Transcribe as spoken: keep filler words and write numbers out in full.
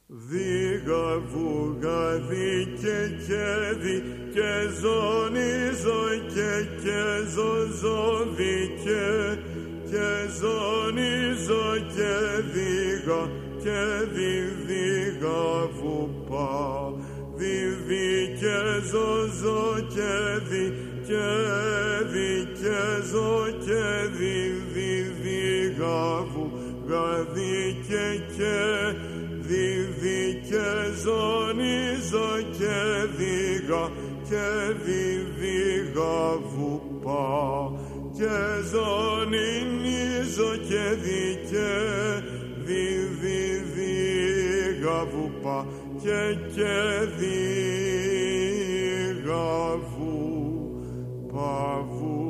Δίγα βουγαδί και κέδι και ζωνίζω και και ζωζόδι και και ζωνίζω και δίγα και διδίγα βουπά διδί και ζωζό και δι και δι και ζω και διδίδίγα βουγαδί και και διδί και ζωνίζω και δίγα και διδίγα βουπά και ζωνίζω και δι και διδίδίγα βουπά και και δίγα βουπά βουπά.